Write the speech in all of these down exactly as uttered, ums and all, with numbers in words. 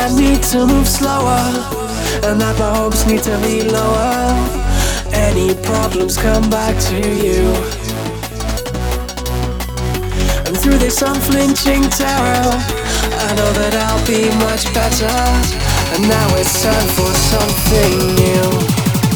I need to move slower, and that my hopes need to be lower. Any problems come back to you, and through this unflinching terror, I know that I'll be much better. And now it's time for something new.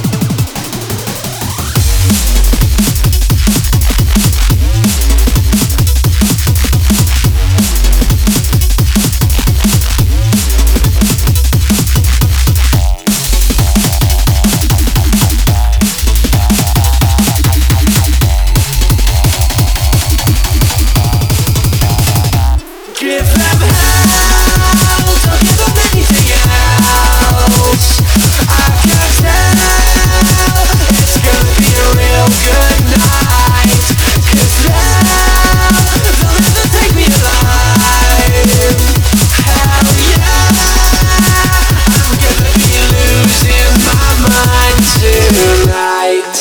Give them hell, don't give them anything else. I can tell it's gonna be a real good night, 'cause now they'll never take me alive. Hell yeah, I'm gonna be losing my mind tonight.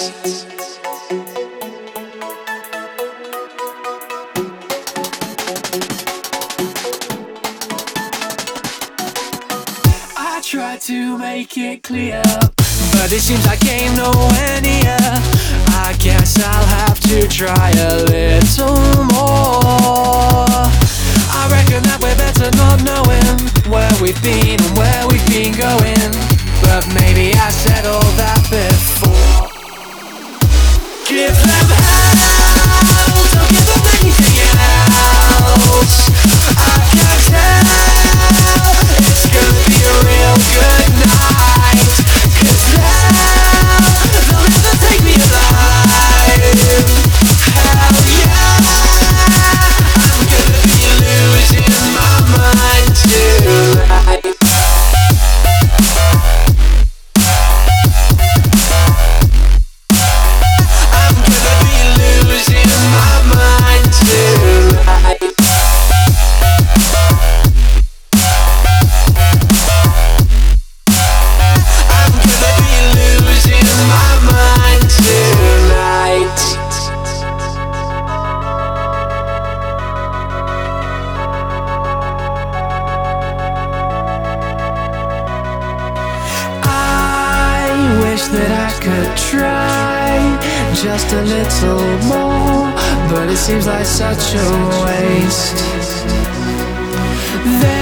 I try to make it clear, but it seems like ain't nowhere near. I guess I'll have to try a little more. I reckon that we're better not knowing where we've been and where we've been going, but maybe I said all that before. Give them hell, don't give them anything else. I can tell it's gonna be a real good night, 'cause now they'll never take me alive. Hell yeah, I'm gonna be losing my mind tonight. I'm gonna be losing my mind tonight. I'm gonna be losing my mind tonight. I wish that I could try just a little more, but it seems like such a waste.